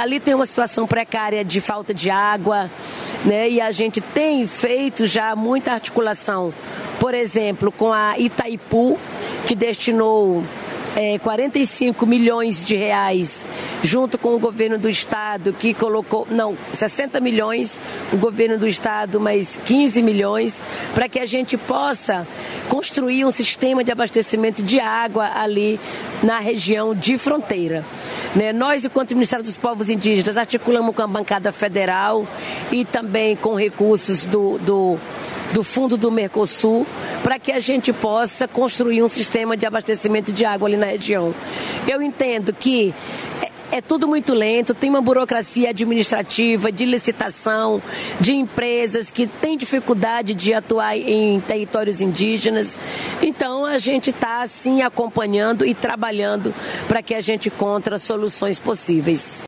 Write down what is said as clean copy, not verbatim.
Ali tem uma situação precária de falta de água, né? E a gente tem feito já muita articulação, por exemplo, com a Itaipu, que destinou 45 milhões de reais, junto com o governo do estado, que colocou, 60 milhões, o governo do estado, mais 15 milhões, para que a gente possa construir um sistema de abastecimento de água ali na região de fronteira. Né? Nós, enquanto Ministério dos Povos Indígenas, articulamos com a bancada federal e também com recursos do fundo do Mercosul, para que a gente possa construir um sistema de abastecimento de água ali na região. Eu entendo que é tudo muito lento, tem uma burocracia administrativa, de licitação, de empresas que têm dificuldade de atuar em territórios indígenas. Então, a gente está, sim, acompanhando e trabalhando para que a gente encontre soluções possíveis.